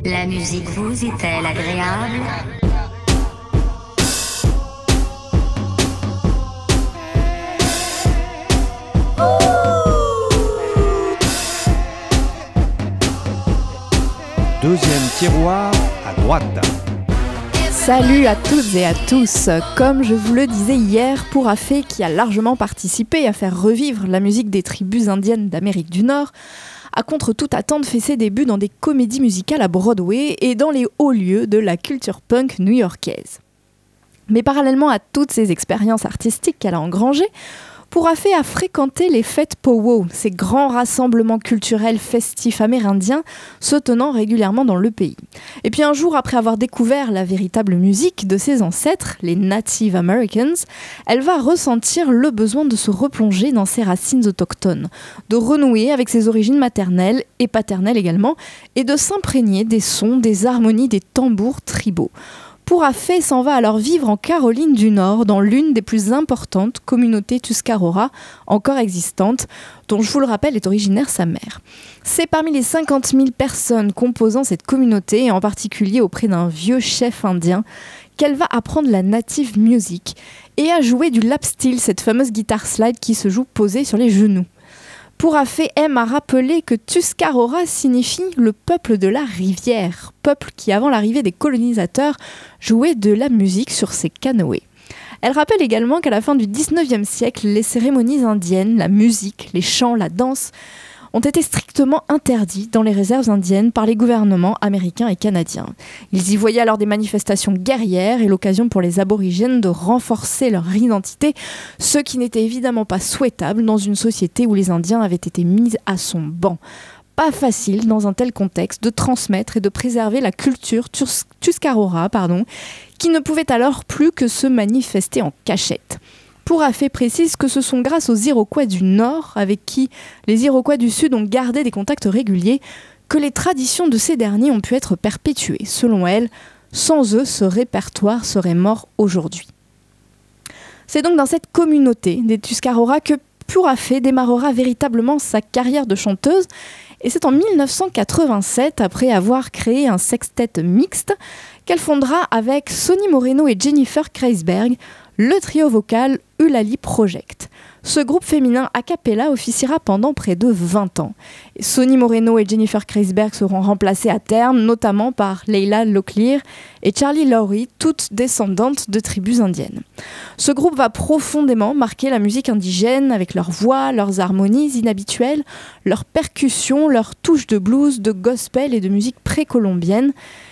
La musique vous est-elle agréable ? Deuxième tiroir à droite. Salut à toutes et à tous. Comme je vous le disais hier, Pourafé, qui a largement participé à faire revivre la musique des tribus indiennes d'Amérique du Nord, a contre toute attente fait ses débuts dans des comédies musicales à Broadway et dans les hauts lieux de la culture punk new-yorkaise. Mais parallèlement à toutes ces expériences artistiques qu'elle a engrangées, Pourafé a fréquenté les fêtes Pow-Wow, ces grands rassemblements culturels festifs amérindiens se tenant régulièrement dans le pays. Et puis un jour, après avoir découvert la véritable musique de ses ancêtres, les Native Americans, elle va ressentir le besoin de se replonger dans ses racines autochtones, de renouer avec ses origines maternelles et paternelles également, et de s'imprégner des sons, des harmonies, des tambours tribaux. Pourafé s'en va alors vivre en Caroline du Nord, dans l'une des plus importantes communautés Tuscarora encore existantes, dont je vous le rappelle est originaire sa mère. C'est parmi les 50 000 personnes composant cette communauté, et en particulier auprès d'un vieux chef indien, qu'elle va apprendre la native music et à jouer du lap steel, cette fameuse guitare slide qui se joue posée sur les genoux. Pourafé aime à rappeler que Tuscarora signifie le peuple de la rivière, peuple qui, avant l'arrivée des colonisateurs, jouait de la musique sur ses canoës. Elle rappelle également qu'à la fin du 19e siècle, les cérémonies indiennes, la musique, les chants, la danse, ont été strictement interdits dans les réserves indiennes par les gouvernements américains et canadiens. Ils y voyaient alors des manifestations guerrières et l'occasion pour les aborigènes de renforcer leur identité, ce qui n'était évidemment pas souhaitable dans une société où les Indiens avaient été mis à son banc. Pas facile dans un tel contexte de transmettre et de préserver la culture Tuscarora, qui ne pouvait alors plus que se manifester en cachette. Pourafé précise que ce sont grâce aux Iroquois du Nord, avec qui les Iroquois du Sud ont gardé des contacts réguliers, que les traditions de ces derniers ont pu être perpétuées. Selon elle, sans eux, ce répertoire serait mort aujourd'hui. C'est donc dans cette communauté des Tuscarora que Pourafé démarrera véritablement sa carrière de chanteuse, et c'est en 1987, après avoir créé un sextet mixte, qu'elle fondera avec Sonny Moreno et Jennifer Kreisberg le trio vocal Eulalie Project. Ce groupe féminin a cappella officiera pendant près de 20 ans. Sonny Moreno et Jennifer Kreisberg seront remplacés à terme, notamment par Leila Locklear et Charlie Lowry, toutes descendantes de tribus indiennes. Ce groupe va profondément marquer la musique indigène avec leur voix, leurs harmonies inhabituelles, leurs percussions, leurs touches de blues, de gospel et de musique précolombienne.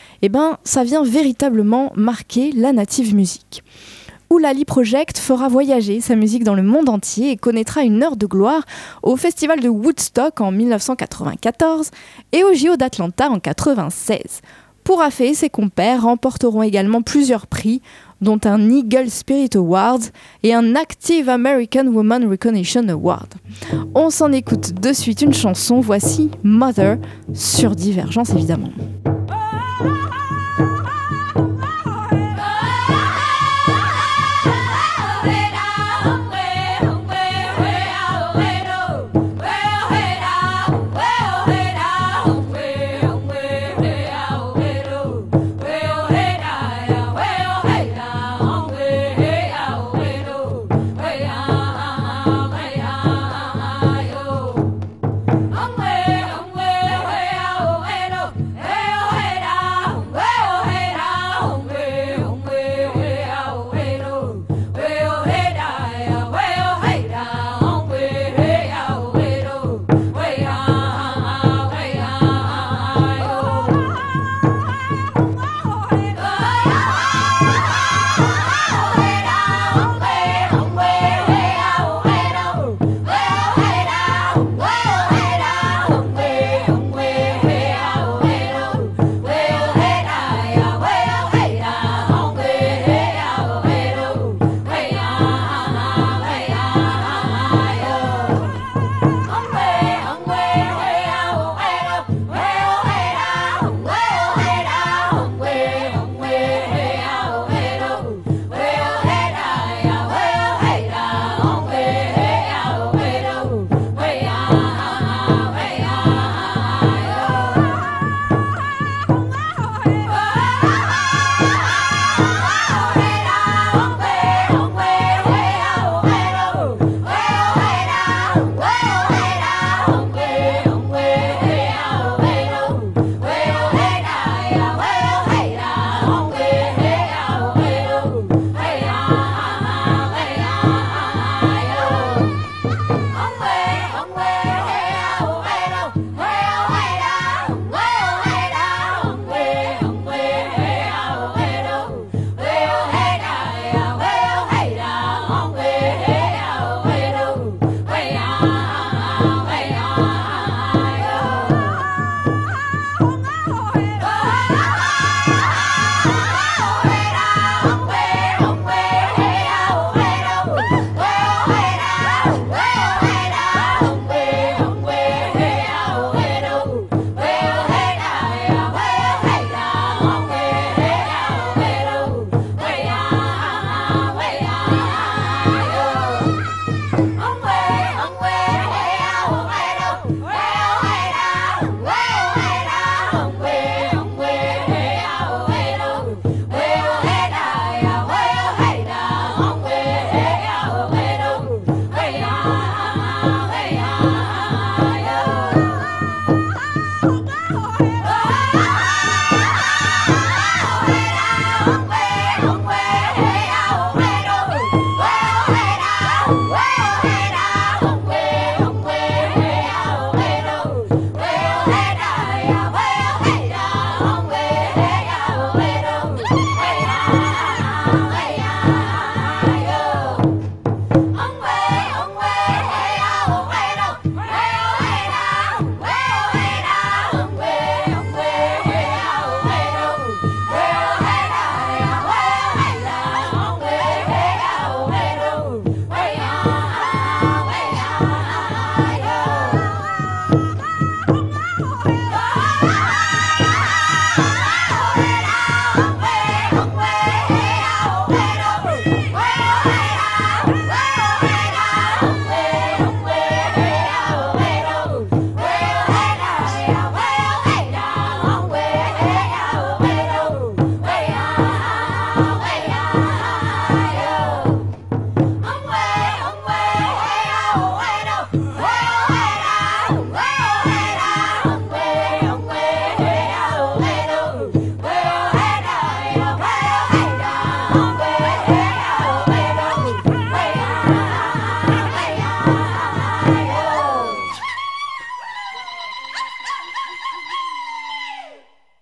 Ça vient véritablement marquer la native music. Eulalie Project fera voyager sa musique dans le monde entier et connaîtra une heure de gloire au festival de Woodstock en 1994 et au JO d'Atlanta en 1996. Pourafé et ses compères remporteront également plusieurs prix, dont un Eagle Spirit Award et un Active American Woman Recognition Award. On s'en écoute de suite une chanson, voici Mother, sur Divergence évidemment.